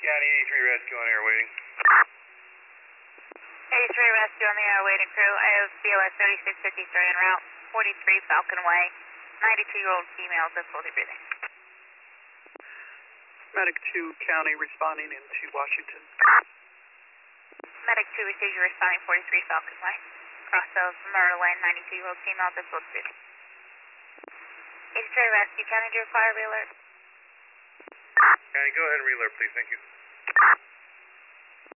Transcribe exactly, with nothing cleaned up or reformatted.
County, eighty-three Rescue on air waiting. eighty-three Rescue on the air waiting crew. I have B O S thirty-six fifty-three en route, forty-three Falcon Way, ninety-two-year-old female, difficulty breathing. Medic two County responding into Washington. Medic two receives you responding forty-three Falcon Way. Cross of Myrtle Lane, ninety-two-year-old female, difficulty breathing. eighty-three Rescue, County, do you require re-alert? County, go ahead and re-alert, please. Thank you.